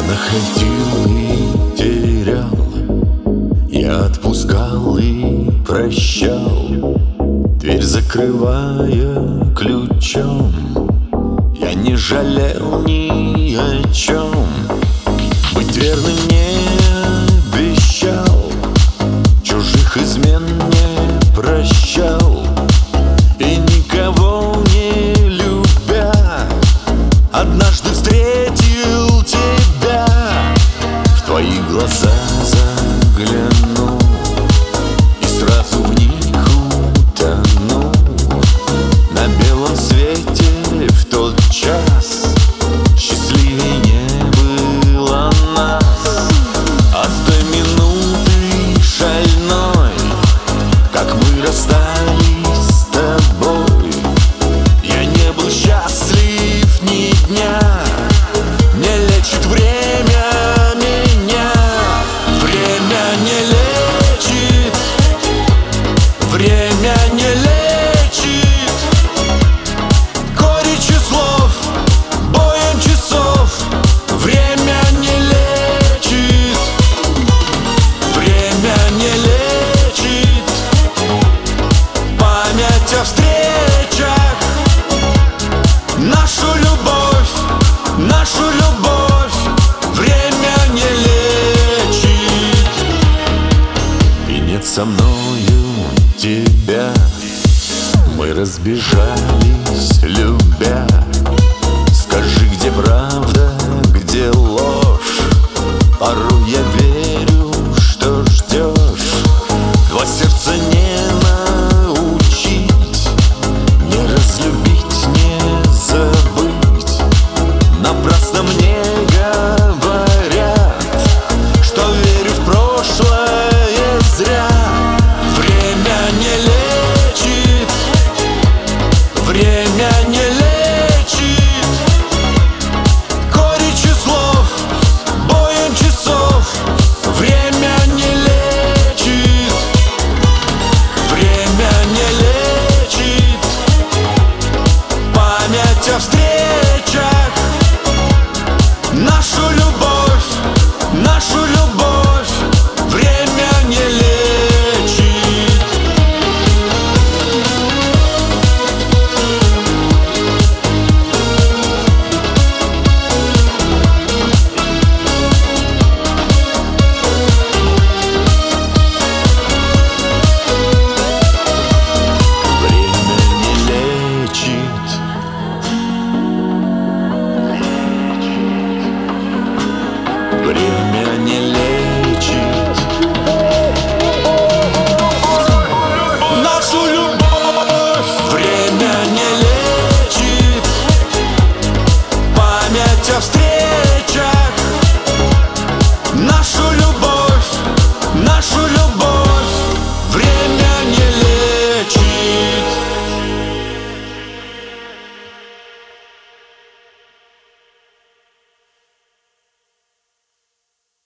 находил и терял, я отпускал и прощал, дверь закрывая ключом. Я не жалел ни о чем, быть верным не обещал, чужих измен не прощал. И никого не любя, однажды встретил тебя. В твои глаза заглянул и сразу в них утонул. На белом свете в тот час счастливее не было нас. А с той минуты шальной, как мы расстались с тобой, я не был счастлив ни дня. Не лечит время меня, время не лечит, время не лечит. Горечью слов, боем часов, время не лечит, время не лечит. Память о встречах, нашу любовь, нашу любовь, время не лечит. И нет со мною тебя, мы разбежались, любя. Скажи, где правда, где ложь? Порой я верю, что ждешь. Два сердца не научить, не разлюбить, не забыть. Напрасно мне говорят, что верю в прошлое зря. Время не лечит, время не лечит. Горечью слов, боем часов, время не лечит, время не лечит. Память о встречах, нашу любовь, нашу любовь, время не лечит. Время не лечит нашу любовь, время не лечит. Память о встречах,